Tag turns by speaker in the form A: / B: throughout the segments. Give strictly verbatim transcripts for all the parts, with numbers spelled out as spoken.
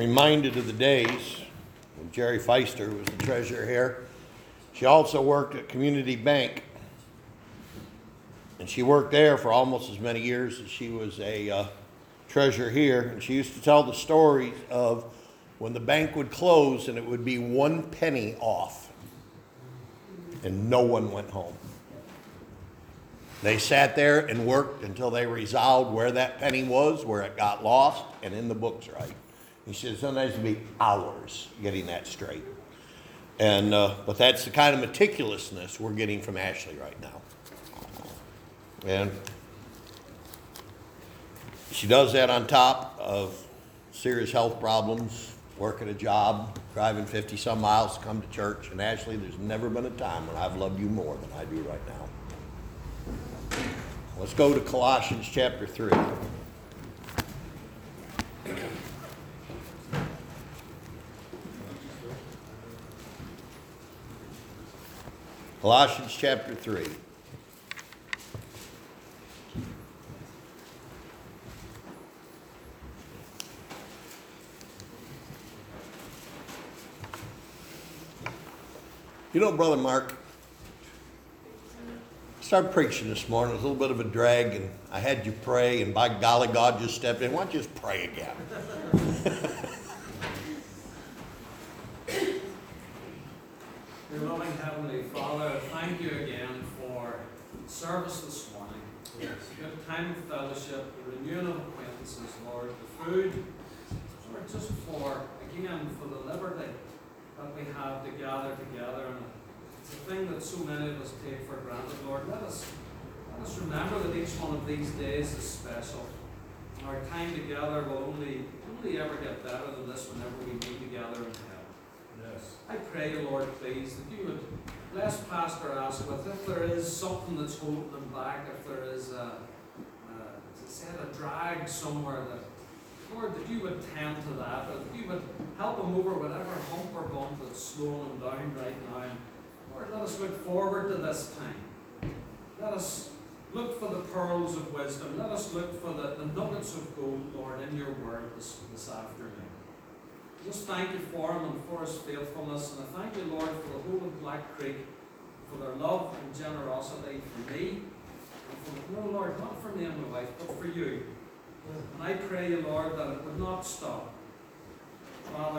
A: reminded of the days when Jerry Feister was the treasurer here. She also worked at Community Bank, and she worked there for almost as many years as she was a uh, treasurer here. And she used to tell the stories of when the bank would close and it would be one penny off, and no one went home. They sat there and worked until they resolved where that penny was, where it got lost, and in the books right. He said sometimes it'd be hours getting that straight. And uh, but that's the kind of meticulousness we're getting from Ashley right now. And she does that on top of serious health problems, working a job, driving fifty some miles to come to church. And Ashley, there's never been a time when I've loved you more than I do right now. Let's go to Colossians chapter three. Colossians chapter three. You know, Brother Mark, I started preaching this morning. It was a little bit of a drag, and I had you pray, and by golly, God just stepped in. Why don't you just pray again?
B: Dear loving Heavenly Father, thank you again for service this morning. Yes. Good time of fellowship, the renewing of acquaintances, Lord, the food, Lord, just for, again, for the liberty that we have to gather together. And it's a thing that so many of us take for granted, Lord. Let us, let us remember that each one of these days is special. Our time together will only, only ever get better than this whenever we meet together in hell. Yes. I pray, Lord, please, that you would bless Pastor Asquith. If there is something that's holding him back, if there is a, a, as I said, a drag somewhere, that Lord, that you would tend to that, or that you would help him over whatever hump or bump that's slowing him down right now. And Lord, let us look forward to this time. Let us look for the pearls of wisdom. Let us look for the, the nuggets of gold, Lord, in your word this, this afternoon. Just thank you for him and for his faithfulness. And I thank you, Lord, for the whole of Black Creek, for their love and generosity for me. And for, no, Lord, not for me and my wife, but for you. And I pray you, Lord, that it would not stop. Father,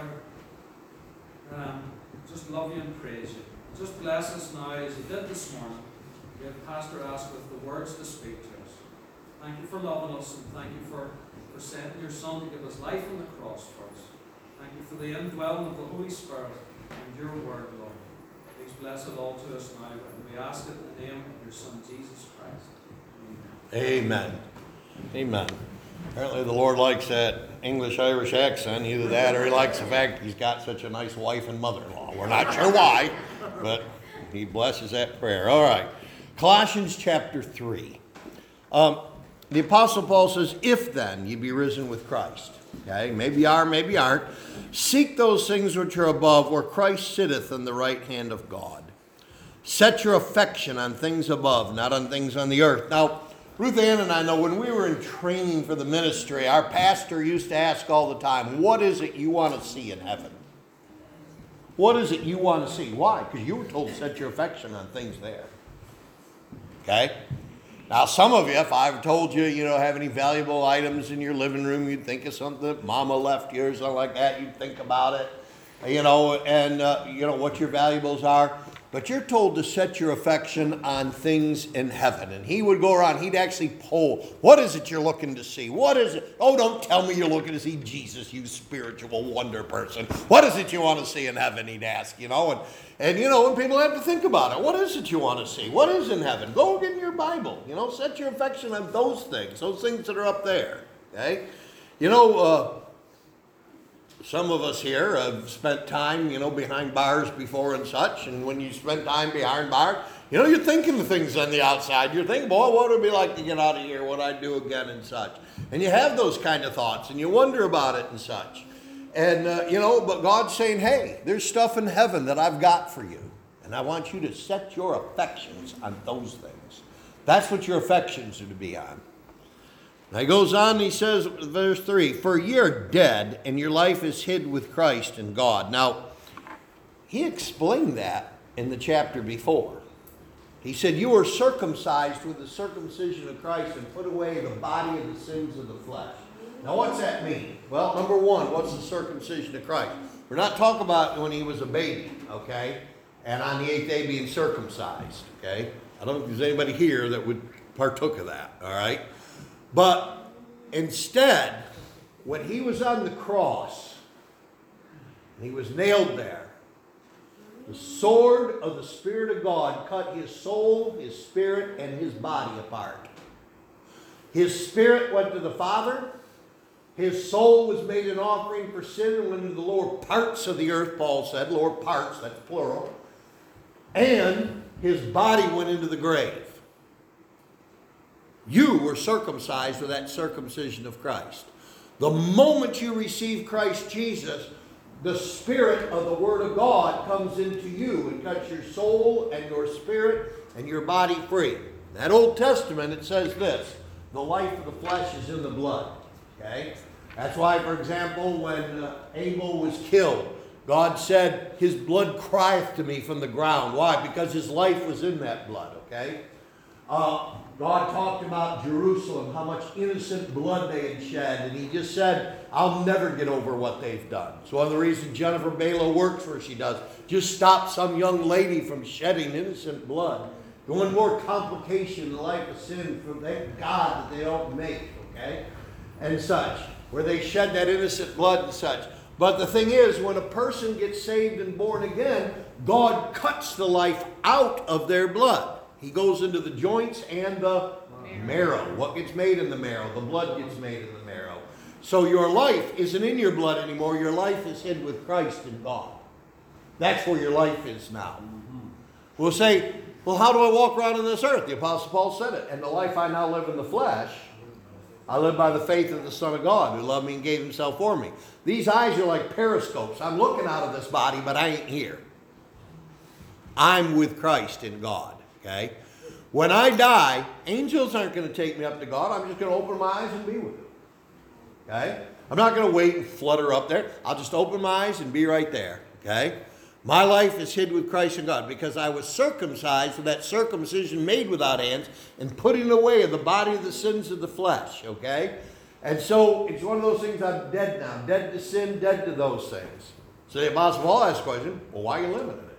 B: um, just love you and praise you. Just bless us now as you did this morning. Give Pastor Asquith the words to speak to us. Thank you for loving us, and thank you for, for sending your Son to give us life on the cross for us. Thank you for the indwelling of the Holy Spirit and your word, Lord. Please bless it all to us now, and we ask it in the name of your Son, Jesus Christ. Amen.
A: Amen. Amen. Apparently the Lord likes that English-Irish accent, either that or he likes the fact he's got such a nice wife and mother-in-law. We're not sure why, but he blesses that prayer. All right. Colossians chapter three. Um, the Apostle Paul says, if then ye be risen with Christ. Okay, maybe you are, maybe you aren't. Seek those things which are above, where Christ sitteth on the right hand of God. Set your affection on things above, not on things on the earth. Now, Ruth Ann and I know when we were in training for the ministry, our pastor used to ask all the time, what is it you want to see in heaven? What is it you want to see? Why? Because you were told to set your affection on things there. Okay? Now, some of you, if I've told you, you know, have any valuable items in your living room, you'd think of something that Mama left you or something like that. You'd think about it, you know, and, uh, you know, what your valuables are. But you're told to set your affection on things in heaven. And he would go around, he'd actually poll, what is it you're looking to see? What is it? Oh, don't tell me you're looking to see Jesus, you spiritual wonder person. What is it you want to see in heaven, he'd ask, you know. And, and you know, and people have to think about it. What is it you want to see? What is in heaven? Go get in your Bible, you know, set your affection on those things, those things that are up there, okay? You know, uh, some of us here have spent time, you know, behind bars before and such. And when you spend time behind bars, you know, you're thinking of things on the outside. You're thinking, boy, what would it be like to get out of here? What I'd do again and such. And you have those kind of thoughts and you wonder about it and such. And, uh, you know, but God's saying, hey, there's stuff in heaven that I've got for you. And I want you to set your affections on those things. That's what your affections are to be on. Now he goes on and he says, verse three, for ye are dead, and your life is hid with Christ in God. Now, he explained that in the chapter before. He said, you were circumcised with the circumcision of Christ and put away the body of the sins of the flesh. Now, what's that mean? Well, number one, what's the circumcision of Christ? We're not talking about when he was a baby, okay? And on the eighth day being circumcised, okay? I don't think there's anybody here that would partook of that, all right? But instead, when he was on the cross, he was nailed there, the sword of the Spirit of God cut his soul, his spirit, and his body apart. His spirit went to the Father. His soul was made an offering for sin and went into the lower parts of the earth, Paul said. Lower parts, that's plural. And his body went into the grave. You were circumcised with that circumcision of Christ. The moment you receive Christ Jesus, the Spirit of the Word of God comes into you and cuts your soul and your spirit and your body free. In that Old Testament, it says this, the life of the flesh is in the blood. Okay? That's why, for example, when uh, Abel was killed, God said, his blood crieth to me from the ground. Why? Because his life was in that blood. Okay? Uh, God talked about Jerusalem, how much innocent blood they had shed, and he just said, I'll never get over what they've done. So one of the reasons Jennifer Balo works where she does, just stop some young lady from shedding innocent blood. One more complication in the life of sin, for thank God that they don't make, okay? And such, where they shed that innocent blood and such. But the thing is, when a person gets saved and born again, God cuts the life out of their blood. He goes into the joints and the marrow. What gets made in the marrow? The blood gets made in the marrow. So your life isn't in your blood anymore. Your life is hid with Christ in God. That's where your life is now. We'll say, well, how do I walk around on this earth? The Apostle Paul said it. And the life I now live in the flesh, I live by the faith of the Son of God who loved me and gave himself for me. These eyes are like periscopes. I'm looking out of this body, but I ain't here. I'm with Christ in God. Okay? When I die, angels aren't going to take me up to God. I'm just going to open my eyes and be with him. Okay? I'm not going to wait and flutter up there. I'll just open my eyes and be right there. Okay? My life is hid with Christ in God because I was circumcised with that circumcision made without hands and putting away of the body of the sins of the flesh. Okay? And so it's one of those things, I'm dead now. Dead to sin, dead to those things. So the Apostle Paul asks the question, well, why are you living in it?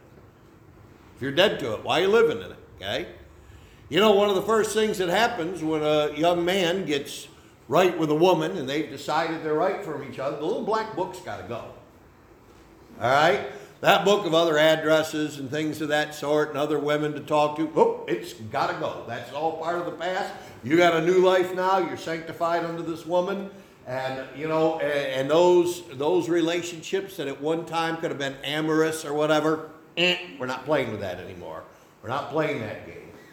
A: If you're dead to it, why are you living in it? Okay? You know, one of the first things that happens when a young man gets right with a woman and they've decided they're right for each other, the little black book's got to go. All right? That book of other addresses and things of that sort and other women to talk to, oh, it's got to go. That's all part of the past. You got a new life now. You're sanctified under this woman. And, you know, and, and those, those relationships that at one time could have been amorous or whatever, eh, we're not playing with that anymore. We're not playing that game.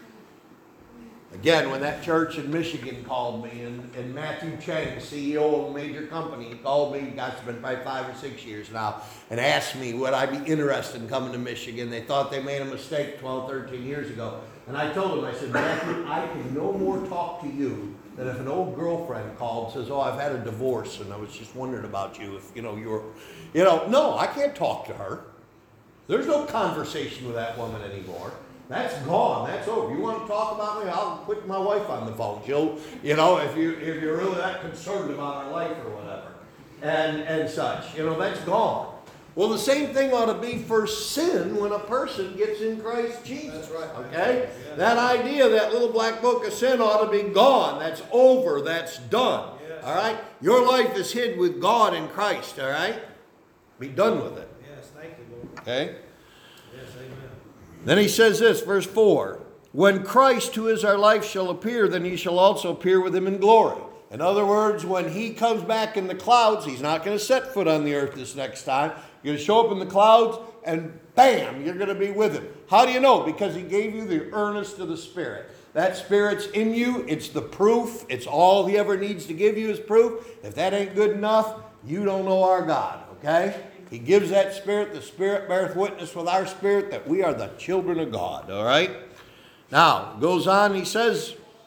A: Again, when that church in Michigan called me, and, and Matthew Chang, C E O of a major company, he called me, gosh, it's been probably five or six years now, and asked me would I be interested in coming to Michigan. They thought they made a mistake twelve, thirteen years ago. And I told him, I said, Matthew, I can no more talk to you than if an old girlfriend called and says, oh, I've had a divorce, and I was just wondering about you, if, you know, you're, you know, no, I can't talk to her. There's no conversation with that woman anymore. That's gone. That's over. You want to talk about me? I'll put my wife on the phone. She'll, you know, if you if you're really that concerned about our life or whatever, and and such. You know, that's gone. Well, the same thing ought to be for sin when a person gets in Christ Jesus. That's right. Okay? Yeah. That idea, that little black book of sin ought to be gone. That's over. That's done. Yes. All right? Your life is hid with God in Christ. All right? Be done with it.
B: Yes, thank you, Lord.
A: Okay?
B: Yes, amen.
A: Then he says this, verse four, when Christ, who is our life, shall appear, then he shall also appear with him in glory. In other words, when he comes back in the clouds, he's not going to set foot on the earth this next time. You're going to show up in the clouds, and bam, you're going to be with him. How do you know? Because he gave you the earnest of the Spirit. That Spirit's in you. It's the proof. It's all he ever needs to give you is proof. If that ain't good enough, you don't know our God, okay? He gives that Spirit. The Spirit beareth witness with our spirit that we are the children of God, all right? Now, goes on, he says,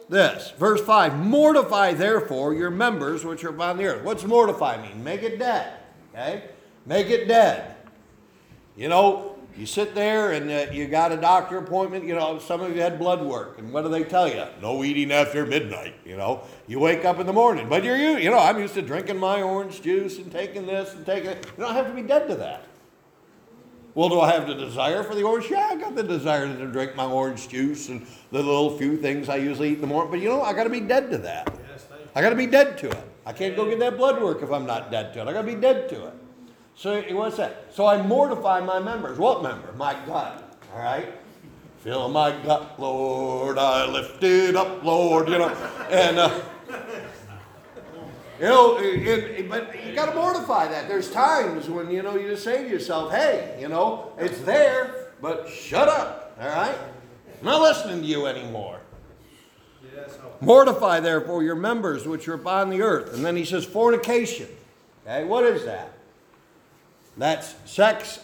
A: this. Verse five, mortify therefore your members which are upon the earth. What's mortify mean? Make it dead. Okay? Make it dead. You know, you sit there and uh, you got a doctor appointment, you know, some of you had blood work, and what do they tell you? No eating after midnight, you know. You wake up in the morning, but you're, you know, I'm used to drinking my orange juice and taking this and taking it. You don't have to be dead to that. Well, do I have the desire for the orange? Yeah, I got the desire to drink my orange juice and the little few things I usually eat in the morning, but you know, I got to be dead to that. I got to be dead to it. I can't go get that blood work if I'm not dead to it. I got to be dead to it. So what's that? So I mortify my members. What member? My gut. All right? Fill my gut, Lord. I lift it up, Lord. You know, and uh, you know, it, it, but you got to mortify that. There's times when you know you just say to yourself, "Hey, you know, it's there, but shut up." All right? I'm not listening to you anymore. Mortify therefore your members which are upon the earth. And then he says fornication. Okay, what is that? That's sex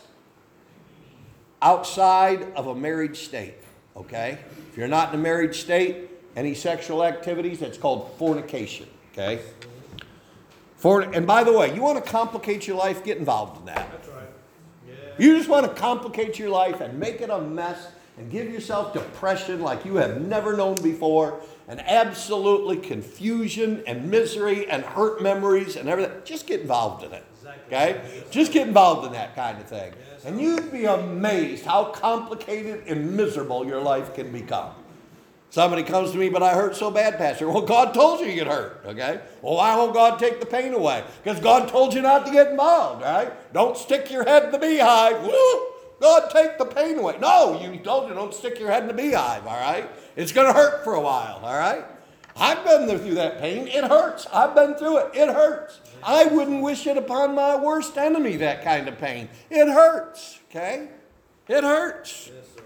A: outside of a married state, okay? If you're not in a married state, any sexual activities, that's called fornication, okay? For, and by the way, you want to complicate your life, get involved in that.
C: That's right. Yeah.
A: You just want to complicate your life and make it a mess and give yourself depression like you have never known before, and absolutely confusion and misery and hurt memories and everything. Just get involved in it. Okay? Just get involved in that kind of thing. And you'd be amazed how complicated and miserable your life can become. Somebody comes to me, but I hurt so bad, Pastor. Well, God told you you'd hurt, okay? Well, why won't God take the pain away? Because God told you not to get involved, right? Don't stick your head in the beehive. Woo! God, take the pain away. No, you told you don't stick your head in the beehive, all right? It's going to hurt for a while, all right? I've been there through that pain. It hurts. I've been through it. It hurts. I wouldn't wish it upon my worst enemy, that kind of pain. It hurts, okay? It hurts.
C: Yes, sir.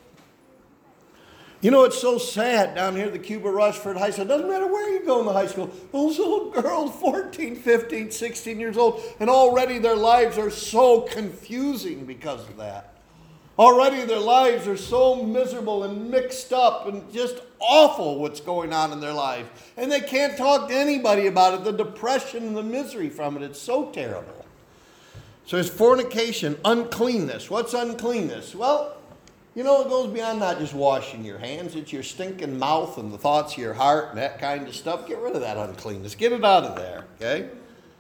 A: You know, it's so sad down here at the Cuba Rushford High School. It doesn't matter where you go in the high school. Those little girls, fourteen, fifteen, sixteen years old, and already their lives are so confusing because of that. Already their lives are so miserable and mixed up and just awful what's going on in their life. And they can't talk to anybody about it. The depression and the misery from it, it's so terrible. So it's fornication, uncleanness. What's uncleanness? Well, you know, it goes beyond not just washing your hands. It's your stinking mouth and the thoughts of your heart and that kind of stuff. Get rid of that uncleanness. Get it out of there, okay?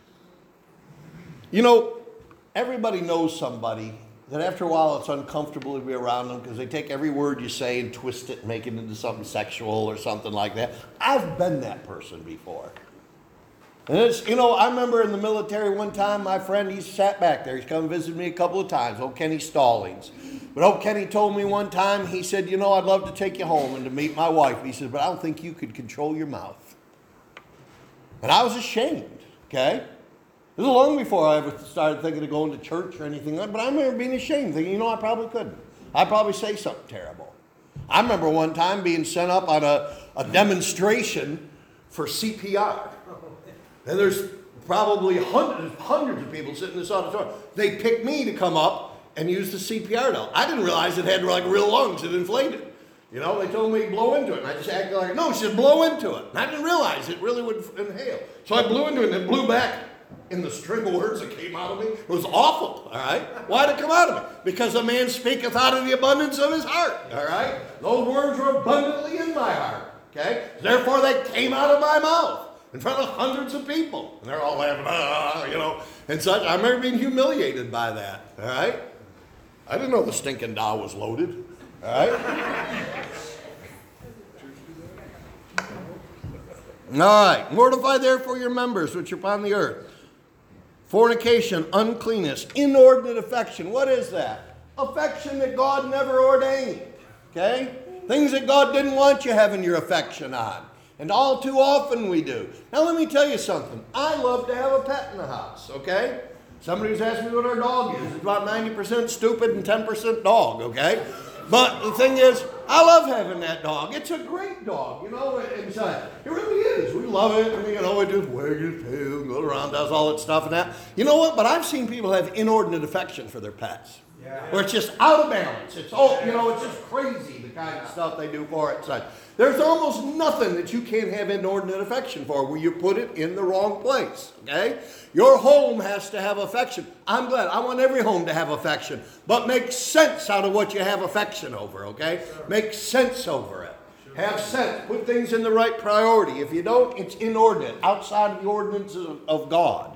A: You know, everybody knows somebody that after a while it's uncomfortable to be around them because they take every word you say and twist it and make it into something sexual or something like that. I've been that person before. And it's, you know, I remember in the military one time, my friend, he sat back there. He's come visit me a couple of times, old Kenny Stallings. But old Kenny told me one time, he said, you know, I'd love to take you home and to meet my wife. He said, but I don't think you could control your mouth. And I was ashamed, okay? It was long before I ever started thinking of going to church or anything like that, but I remember being ashamed, thinking, you know, I probably couldn't. I'd probably say something terrible. I remember one time being sent up on a, a demonstration for C P R. And there's probably hundreds, hundreds of people sitting in this auditorium. They picked me to come up and use the C P R now. I didn't realize it had like real lungs. It inflated. You know, they told me to blow into it. And I just acted like, no, she said blow into it. And I didn't realize it really would inhale. So I blew into it and it blew back in the string of words that came out of me. It was awful, all right? Why did it come out of me? Because a man speaketh out of the abundance of his heart, all right? Those words were abundantly in my heart, okay? Therefore, they came out of my mouth in front of hundreds of people. And they're all laughing, ah, you know, and such. I remember being humiliated by that, all right? I didn't know the stinking doll was loaded, all right? All right. Mortify therefore your members which are upon the earth. Fornication, uncleanness, inordinate affection. What is that? Affection that God never ordained, okay? Things that God didn't want you having your affection on. And all too often we do. Now let me tell you something. I love to have a pet in the house, okay? Somebody's asked me what our dog is. It's about ninety percent stupid and ten percent dog, okay? But the thing is, I love having that dog. It's a great dog, you know, inside. It really is. We love it. And, you know, it just wags its tail, goes around, does all that stuff and that. You know what? But I've seen people have inordinate affection for their pets. Yeah. Where it's just out of balance. It's all, you know, it's just crazy the kind of stuff they do for it. Such. There's almost nothing that you can't have inordinate affection for where you put it in the wrong place. Okay? Your home has to have affection. I'm glad. I want every home to have affection. But make sense out of what you have affection over, okay? Make sense over it. Have sense. Put things in the right priority. If you don't, it's inordinate, outside of the ordinances of, of God.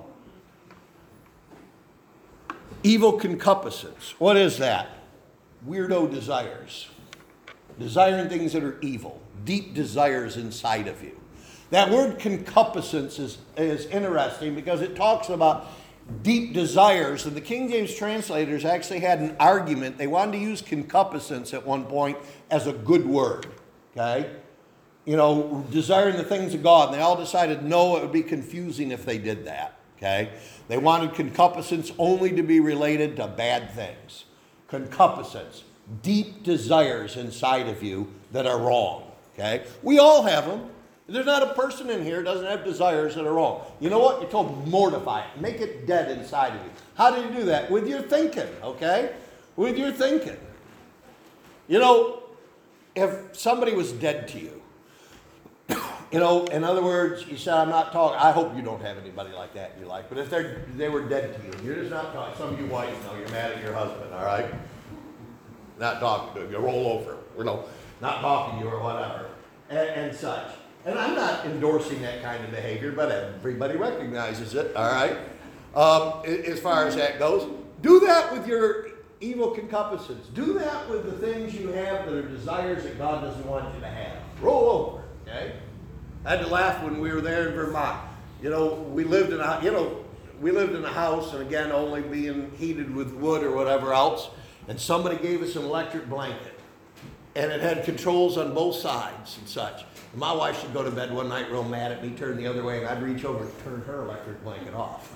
A: Evil concupiscence. What is that? Weirdo desires. Desiring things that are evil. Deep desires inside of you. That word concupiscence is, is interesting because it talks about deep desires. And the King James translators actually had an argument. They wanted to use concupiscence at one point as a good word. Okay? You know, desiring the things of God. And they all decided no, it would be confusing if they did that. Okay? They wanted concupiscence only to be related to bad things. Concupiscence. Deep desires inside of you that are wrong. Okay? We all have them. There's not a person in here who doesn't have desires that are wrong. You know what? You're told mortify it. Make it dead inside of you. How do you do that? With your thinking, okay? With your thinking. You know, if somebody was dead to you, you know, in other words, you said, I'm not talking, I hope you don't have anybody like that in your life, but if they're, they were dead to you, you're just not talking, some of you wives know you're mad at your husband, all right? Not talking to him, you roll over, you know, not talking to you or whatever, and, and such. And I'm not endorsing that kind of behavior, but everybody recognizes it, all right? Um, as far as that goes, do that with your evil concupiscence. Do that with the things you have that are desires that God doesn't want you to have. Roll over, okay? I had to laugh when we were there in Vermont. You know, we lived in a, you know, we lived in a house, and again, only being heated with wood or whatever else, and somebody gave us an electric blanket, and it had controls on both sides and such. And my wife should go to bed one night real mad at me, turn the other way, and I'd reach over and turn her electric blanket off.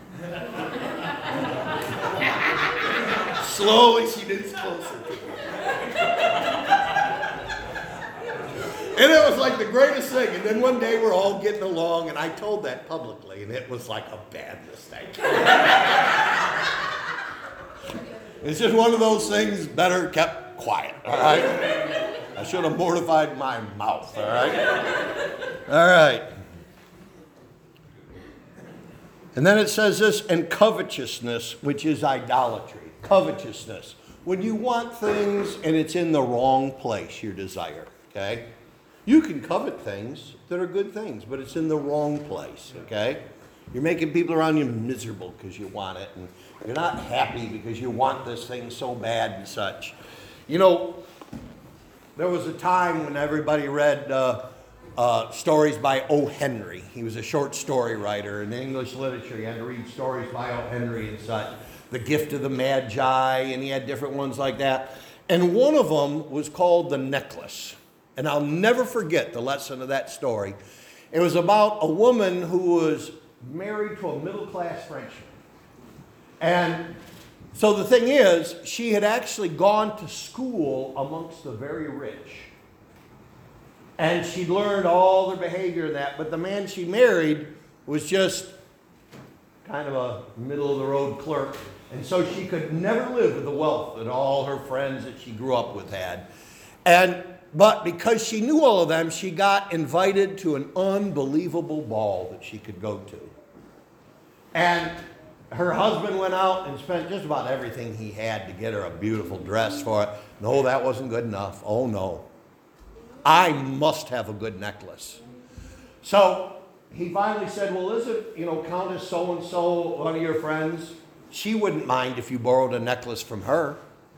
A: Slowly, she gets closer to me. And it was like the greatest thing. And then one day we're all getting along, and I told that publicly, and it was like a bad mistake. It's just one of those things better kept quiet, all right? I should have mortified my mouth, all right? All right. And then it says this, and covetousness, which is idolatry. Covetousness. When you want things and it's in the wrong place, your desire, okay? You can covet things that are good things, but it's in the wrong place, okay? You're making people around you miserable because you want it, and you're not happy because you want this thing so bad and such. You know, there was a time when everybody read uh, uh, stories by O. Henry. He was a short story writer in English literature. You had to read stories by O. Henry and such. The Gift of the Magi, and he had different ones like that. And one of them was called The Necklace. And I'll never forget the lesson of that story. It was about a woman who was married to a middle-class Frenchman. And so the thing is, she had actually gone to school amongst the very rich. And she'd learned all their behavior and that, but the man she married was just kind of a middle-of-the-road clerk. And so she could never live with the wealth that all her friends that she grew up with had. And But because she knew all of them, she got invited to an unbelievable ball that she could go to. And her husband went out and spent just about everything he had to get her a beautiful dress for it. No, that wasn't good enough. Oh, no. I must have a good necklace. So he finally said, well, isn't, you know, Countess so-and-so one of your friends? She wouldn't mind if you borrowed a necklace from her.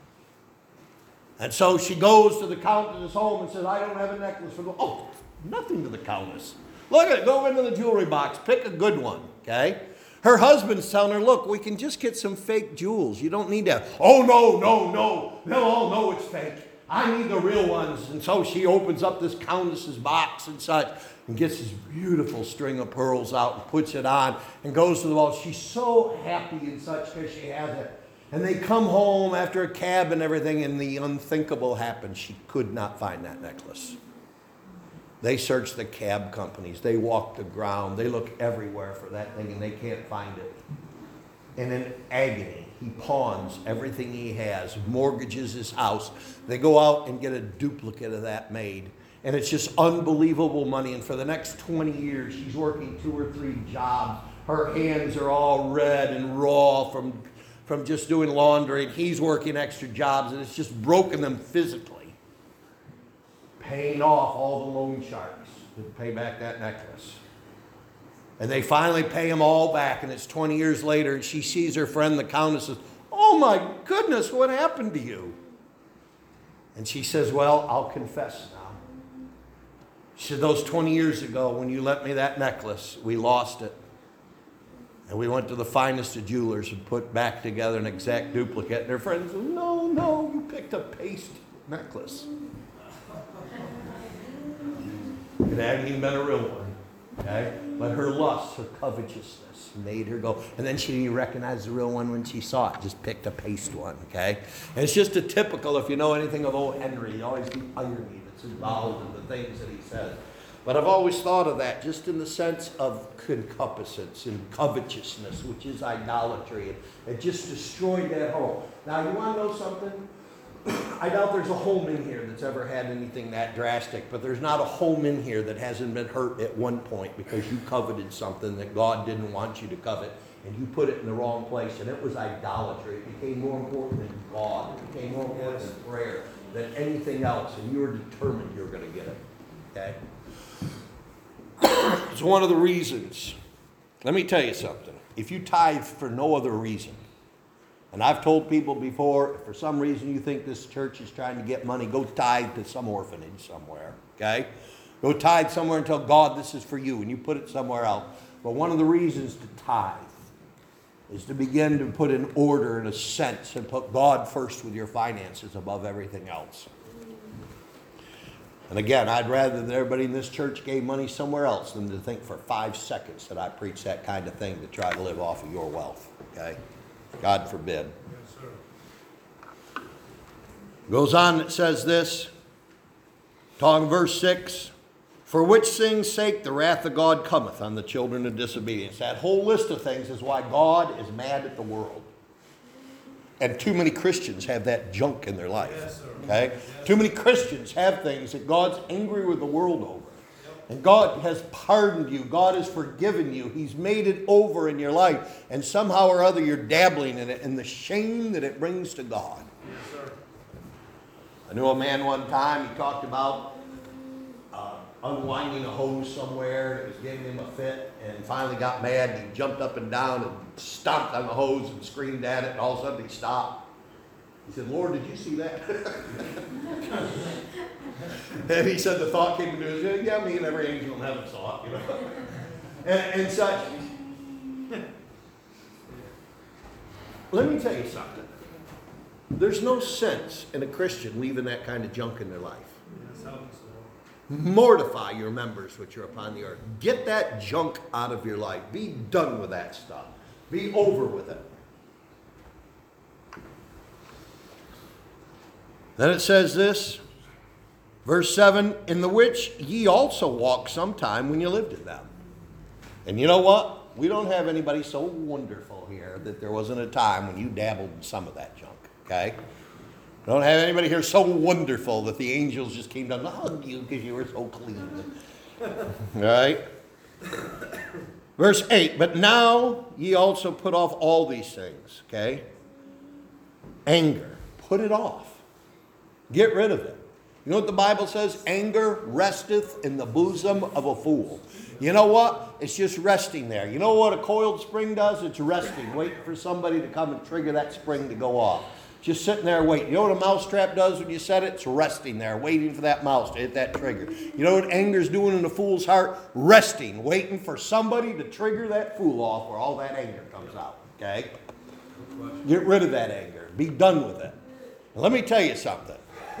A: And so she goes to the Countess' home and says, I don't have a necklace for the... Oh, nothing to the Countess. Look at it. Go into the jewelry box. Pick a good one, okay? Her husband's telling her, look, we can just get some fake jewels. You don't need to... Oh, no, no, no. They'll all know it's fake. I need the real ones. And so she opens up this Countess's box and such and gets this beautiful string of pearls out and puts it on and goes to the wall. She's so happy and such because she has it. And they come home after a cab and everything, and the unthinkable happened. She could not find that necklace. They search the cab companies. They walk the ground. They look everywhere for that thing, and they can't find it. And in agony, he pawns everything he has, mortgages his house. They go out and get a duplicate of that made. And it's just unbelievable money. And for the next twenty years, she's working two or three jobs. Her hands are all red and raw from, from just doing laundry. And he's working extra jobs, and it's just broken them physically. Paying off all the loan sharks to pay back that necklace. And they finally pay him all back, and it's twenty years later, and she sees her friend, the countess, says, "Oh my goodness, what happened to you?" And she says, "Well, I'll confess now." She said, "Those twenty years ago, when you lent me that necklace, we lost it. And we went to the finest of jewelers and put back together an exact duplicate." And her friend said, "No, no, you picked a paste necklace. It hadn't even been a real one." Okay? But her lust, her covetousness made her go. And then she didn't recognize the real one when she saw it. Just picked a paste one. Okay? And it's just a typical, if you know anything of O. Henry, always the irony that's involved in the things that he says. But I've always thought of that just in the sense of concupiscence and covetousness, which is idolatry. It just destroyed that home. Now, you want to know something? I doubt there's a home in here that's ever had anything that drastic, but there's not a home in here that hasn't been hurt at one point because you coveted something that God didn't want you to covet, and you put it in the wrong place, and it was idolatry. It became more important than God. It became more important than prayer, than anything else, and you were determined you were going to get it. Okay? It's one of the reasons. Let me tell you something. If you tithe for no other reason, and I've told people before, if for some reason you think this church is trying to get money, go tithe to some orphanage somewhere, okay? Go tithe somewhere and tell God this is for you, and you put it somewhere else. But one of the reasons to tithe is to begin to put in order in a sense and put God first with your finances above everything else. And again, I'd rather that everybody in this church gave money somewhere else than to think for five seconds that I preach that kind of thing to try to live off of your wealth, okay? God forbid.
C: Yes, sir.
A: Goes on, it says this, talking verse six, "For which things' sake the wrath of God cometh on the children of disobedience." That whole list of things is why God is mad at the world. And too many Christians have that junk in their life.
C: Yes, sir.
A: Okay?
C: Yes.
A: Too many Christians have things that God's angry with the world over. And God has pardoned you. God has forgiven you. He's made it over in your life. And somehow or other you're dabbling in it and the shame that it brings to God.
C: Yes, sir.
A: I knew a man one time, he talked about uh, unwinding a hose somewhere. It was giving him a fit, and finally got mad, and he jumped up and down and stomped on the hose and screamed at it, and all of a sudden he stopped. He said, "Lord, did you see that?" And he said the thought came into his head, "Yeah, me and every angel in heaven saw it," you know. and, and such. Let me tell you something. There's no sense in a Christian leaving that kind of junk in their life.
C: Yes, help us, Lord.
A: Mortify your members which are upon the earth. Get that junk out of your life. Be done with that stuff. Be over with it. Then it says this, verse seven, "In the which ye also walked sometime when you lived in them." And you know what? We don't have anybody so wonderful here that there wasn't a time when you dabbled in some of that junk, okay? We don't have anybody here so wonderful that the angels just came down to hug you because you were so clean. All right? Verse eight, "But now ye also put off all these things," okay? Anger, put it off. Get rid of it. You know what the Bible says? Anger resteth in the bosom of a fool. You know what? It's just resting there. You know what a coiled spring does? It's resting, waiting for somebody to come and trigger that spring to go off. Just sitting there waiting. You know what a mousetrap does when you set it? It's resting there, waiting for that mouse to hit that trigger. You know what anger's doing in a fool's heart? Resting, waiting for somebody to trigger that fool off where all that anger comes out. Okay? Get rid of that anger. Be done with it. And let me tell you something.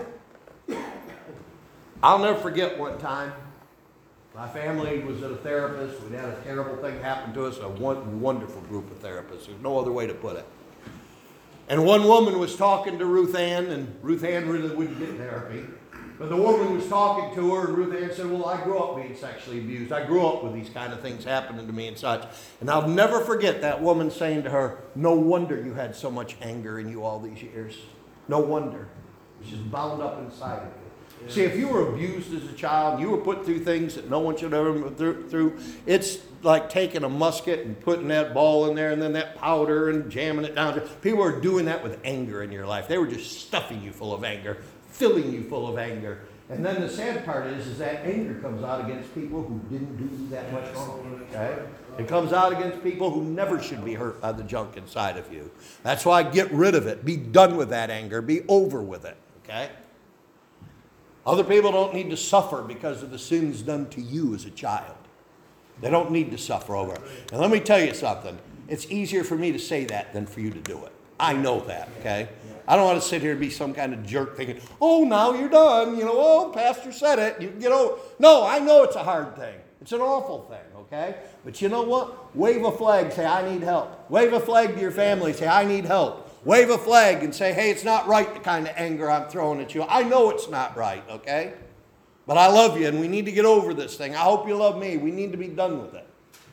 A: I'll never forget one time. My family was at a therapist. We had a terrible thing happen to us. A one, wonderful group of therapists. There's no other way to put it. And one woman was talking to Ruth Ann, and Ruth Ann really wouldn't get therapy. But the woman was talking to her, and Ruth Ann said, well, I grew up being sexually abused. I grew up with these kind of things happening to me and such. And I'll never forget that woman saying to her, no wonder you had so much anger in you all these years. No wonder. It's just bound up inside of you. Yeah. See, if you were abused as a child, you were put through things that no one should ever go through, it's like taking a musket and putting that ball in there and then that powder and jamming it down. People are doing that with anger in your life. They were just stuffing you full of anger, filling you full of anger. And then the sad part is, is that anger comes out against people who didn't do that much wrong. Okay? It comes out against people who never should be hurt by the junk inside of you. That's why get rid of it. Be done with that anger. Be over with it. Okay? Other people don't need to suffer because of the sins done to you as a child. They don't need to suffer over it. And let me tell you something. It's easier for me to say that than for you to do it. I know that, okay? I don't want to sit here and be some kind of jerk thinking, oh, now you're done. You know, oh, pastor said it. You can get over. No, I know it's a hard thing. It's an awful thing, okay? But you know what? Wave a flag, say, I need help. Wave a flag to your family, say, I need help. Wave a flag and say, hey, it's not right, the kind of anger I'm throwing at you. I know it's not right, okay? But I love you, and we need to get over this thing. I hope you love me. We need to be done with it.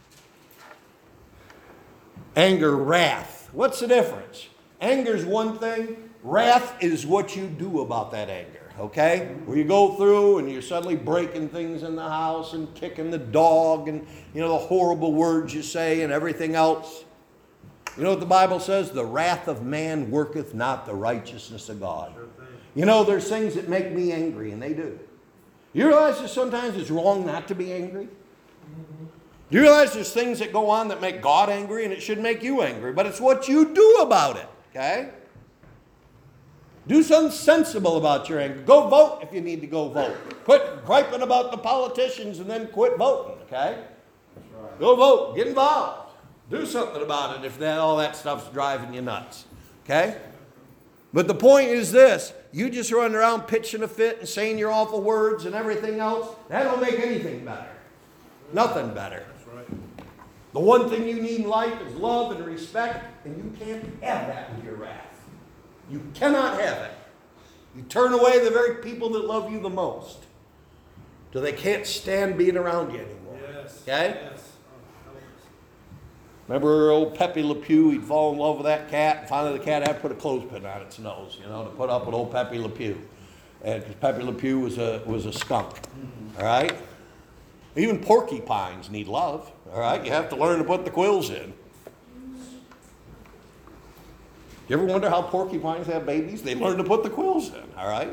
A: Anger, wrath. What's the difference? Anger's one thing. Wrath is what you do about that anger, okay? Where you go through and you're suddenly breaking things in the house and kicking the dog and, you know, the horrible words you say and everything else. You know what the Bible says? The wrath of man worketh not the righteousness of God. You know, there's things that make me angry, and they do. You realize that sometimes it's wrong not to be angry? Do you realize there's things that go on that make God angry, and it should make you angry? But it's what you do about it, okay? Do something sensible about your anger. Go vote if you need to go vote. Quit griping about the politicians and then quit voting, okay? That's right. Go vote. Get involved. Do something about it if that, all that stuff's driving you nuts, okay? But the point is this. You just run around pitching a fit and saying your awful words and everything else. That don't make anything better. Nothing better.
C: That's right.
A: The one thing you need in life is love and respect, and you can't have that with your wrath. You cannot have it. You turn away the very people that love you the most, so they can't stand being around you anymore.
C: Yes.
A: Okay?
C: Yes. Oh, help us.
A: Remember old Pepe Le Pew? He'd fall in love with that cat, and finally the cat had to put a clothespin on its nose, you know, to put up with old Pepe Le Pew. And because Pepe Le Pew was a was a skunk. Mm-hmm. All right? Even porcupines need love. All right? You have to learn to put the quills in. You ever wonder how porcupines have babies? They learn to put the quills in. All right?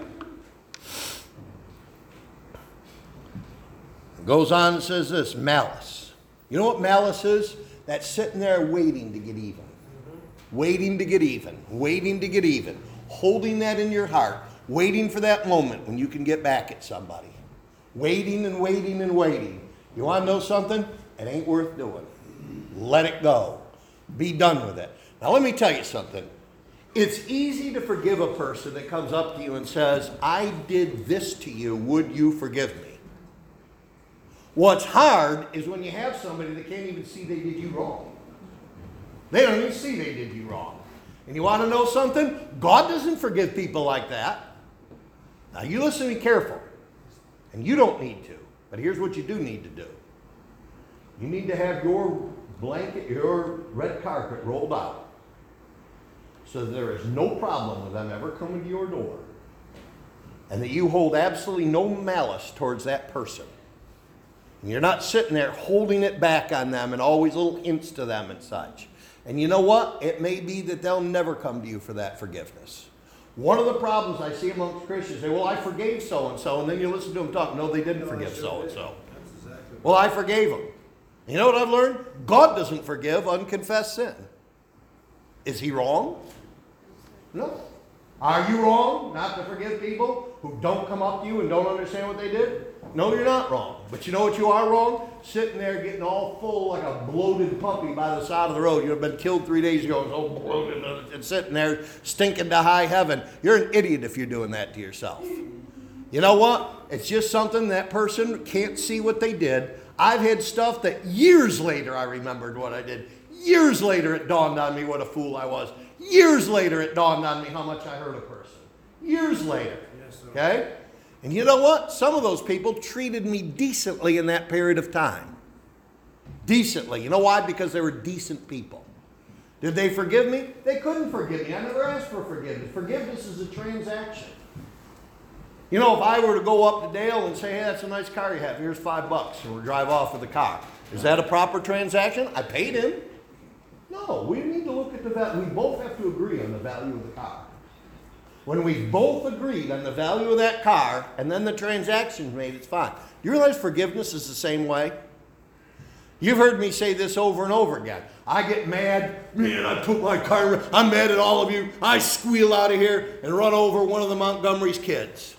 A: It goes on and says this, malice. You know what malice is? That's sitting there waiting to get even. Mm-hmm. Waiting to get even. Waiting to get even. Holding that in your heart. Waiting for that moment when you can get back at somebody. Waiting and waiting and waiting. You want to know something? It ain't worth doing. Let it go. Be done with it. Now let me tell you something. It's easy to forgive a person that comes up to you and says, I did this to you. Would you forgive me? What's hard is when you have somebody that can't even see they did you wrong. They don't even see they did you wrong. And you want to know something? God doesn't forgive people like that. Now you listen and be careful. And you don't need to. But here's what you do need to do. You need to have your blanket, your red carpet rolled out, so that there is no problem with them ever coming to your door. And that you hold absolutely no malice towards that person. And you're not sitting there holding it back on them and always little hints to them and such. And you know what? It may be that they'll never come to you for that forgiveness. One of the problems I see amongst Christians, they say, well, I forgave so-and-so, and then you listen to them talk. No, they didn't
C: No,
A: forgive
C: I sure
A: so-and-so.
C: did. That's exactly
A: Well, I forgave them. You know what I've learned? God doesn't forgive unconfessed sin. Is he wrong? No. Are you wrong not to forgive people who don't come up to you and don't understand what they did? No, you're not wrong. But you know what you are wrong? Sitting there getting all full like a bloated puppy by the side of the road. You've been killed three days ago, so bloated and sitting there stinking to high heaven. You're an idiot if you're doing that to yourself. You know what? It's just something that person can't see what they did. I've had stuff that years later I remembered what I did. Years later it dawned on me what a fool I was. Years later, it dawned on me how much I hurt a person. Years later.
C: Yes, sir.
A: Okay? And you know what? Some of those people treated me decently in that period of time. Decently. You know why? Because they were decent people. Did they forgive me? They couldn't forgive me. I never asked for forgiveness. Forgiveness is a transaction. You know, if I were to go up to Dale and say, hey, that's a nice car you have. Here's five bucks. And we'll drive off with the car. Is that a proper transaction? I paid him. No, we need to look at the value. We both have to agree on the value of the car. When we've both agreed on the value of that car and then the transaction's made, it's fine. You realize forgiveness is the same way? You've heard me say this over and over again. I get mad, man, I put my car, I'm mad at all of you. I squeal out of here and run over one of the Montgomery's kids.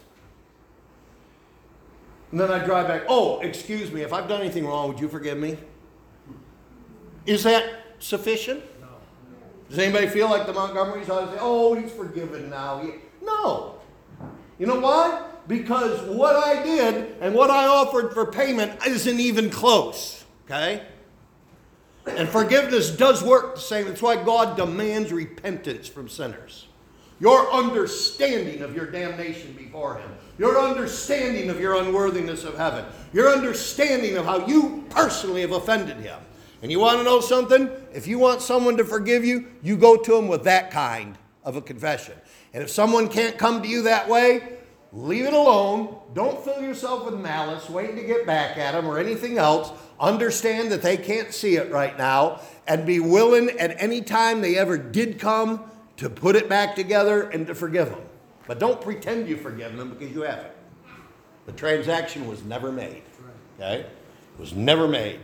A: And then I drive back, oh, excuse me, if I've done anything wrong, would you forgive me? Is that sufficient?
C: No.
A: Does anybody feel like the Montgomerys ought to say, oh, he's forgiven now? No. You know why? Because what I did and what I offered for payment isn't even close. Okay? And forgiveness does work the same. That's why God demands repentance from sinners. Your understanding of your damnation before Him. Your understanding of your unworthiness of heaven. Your understanding of how you personally have offended Him. And you want to know something? If you want someone to forgive you, you go to them with that kind of a confession. And if someone can't come to you that way, leave it alone. Don't fill yourself with malice, waiting to get back at them or anything else. Understand that they can't see it right now and be willing at any time they ever did come to put it back together and to forgive them. But don't pretend you forgive them because you haven't. The transaction was never made. Okay? It was never made.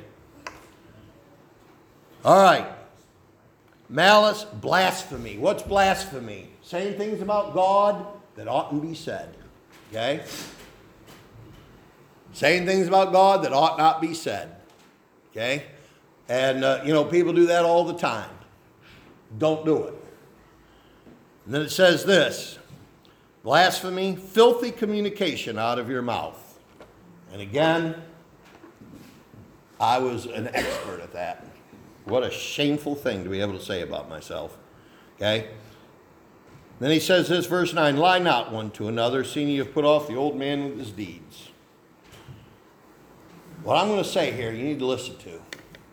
A: All right. Malice, blasphemy. What's blasphemy? Saying things about God that oughtn't be said. Okay? Saying things about God that ought not be said. Okay? And, uh, you know, people do that all the time. Don't do it. And then it says this. Blasphemy, filthy communication out of your mouth. And again, I was an expert at that. What a shameful thing to be able to say about myself. Okay? Then he says this, verse nine, lie not one to another, seeing you have put off the old man with his deeds. What I'm going to say here, you need to listen to.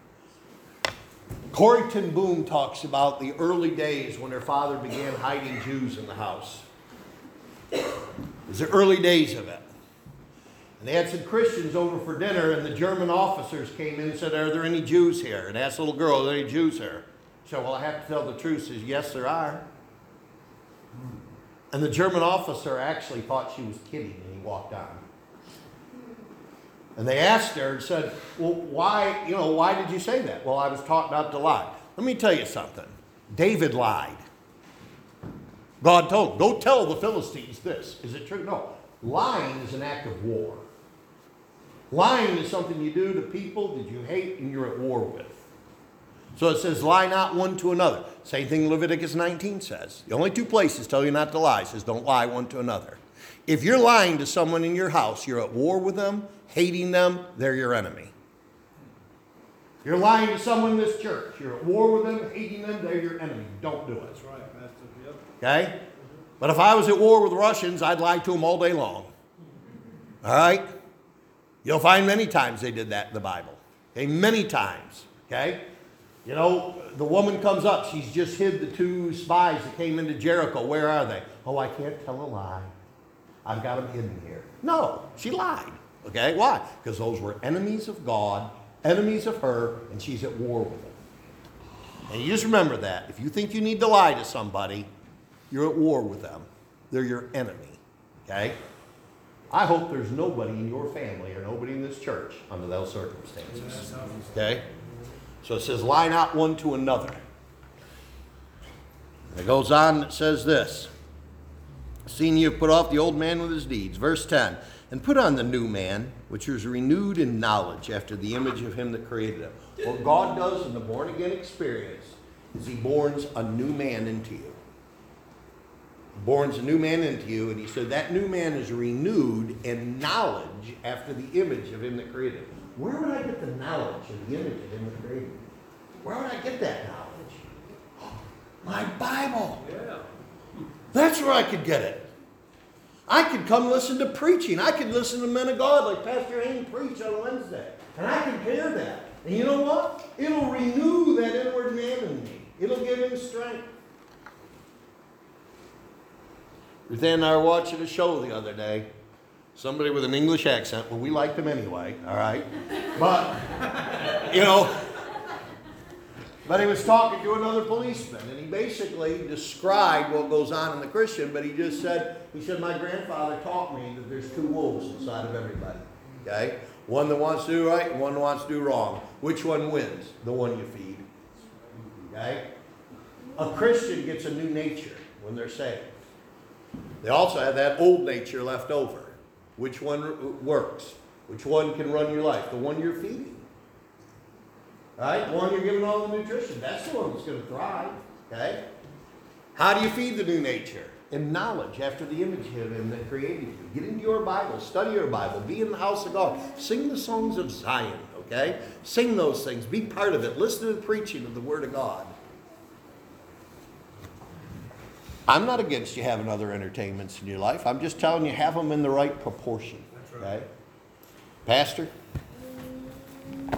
A: Corrie ten Boom talks about the early days when her father began hiding Jews in the house. It was the early days of it. And they had some Christians over for dinner, and the German officers came in and said, are there any Jews here? And asked the little girl, are there any Jews here? She said, well, I have to tell the truth. She says, yes, there are. And the German officer actually thought she was kidding, and he walked on. And they asked her and said, well, why, you know, why did you say that? Well, I was taught not to lie. Let me tell you something. David lied. God told him, go tell the Philistines this. Is it true? No. Lying is an act of war. Lying is something you do to people that you hate and you're at war with. So it says, lie not one to another. Same thing Leviticus nineteen says. The only two places tell you not to lie. It says, don't lie one to another. If you're lying to someone in your house, you're at war with them, hating them, they're your enemy. If you're lying to someone in this church, you're at war with them, hating them, they're your enemy. Don't do it.
C: That's right, Pastor. Yep.
A: Okay? But if I was at war with Russians, I'd lie to them all day long. All right? You'll find many times they did that in the Bible. Okay? Many times. Okay? You know, the woman comes up. She's just hid the two spies that came into Jericho. Where are they? Oh, I can't tell a lie. I've got them hidden here. No, she lied. Okay? Why? Because those were enemies of God, enemies of her, and she's at war with them. And you just remember that. If you think you need to lie to somebody, you're at war with them. They're your enemy. Okay? I hope there's nobody in your family or nobody in this church under those circumstances. Okay? So it says, lie not one to another. And it goes on and it says this. Seeing you have put off the old man with his deeds. Verse ten. And put on the new man, which is renewed in knowledge after the image of him that created him. What God does in the born-again experience is he borns a new man into you. Borns a new man into you, and he said that new man is renewed in knowledge after the image of him that created him. Where would I get the knowledge of the image of him that created him? Where would I get that knowledge? My Bible.
C: Yeah.
A: That's where I could get it. I could come listen to preaching. I could listen to men of God like Pastor Hayne preach on Wednesday. And I could hear that. And you know what? It'll renew that inward man in me. It'll give him strength. Ruth Ann and I were watching a show the other day. Somebody with an English accent. Well, we liked him anyway, all right? But, you know, but he was talking to another policeman, and he basically described what goes on in the Christian, but he just said, he said, my grandfather taught me that there's two wolves inside of everybody, okay? One that wants to do right and one that wants to do wrong. Which one wins? The one you feed, okay? A Christian gets a new nature when they're saved. They also have that old nature left over. Which one works? Which one can run your life? The one you're feeding. Right? The one you're giving all the nutrition. That's the one that's going to thrive. Okay? How do you feed the new nature? In knowledge, after the image of Him that created you. Get into your Bible. Study your Bible. Be in the house of God. Sing the songs of Zion. Okay? Sing those things. Be part of it. Listen to the preaching of the Word of God. I'm not against you having other entertainments in your life. I'm just telling you, have them in the right proportion.
C: That's right.
A: Okay? Pastor?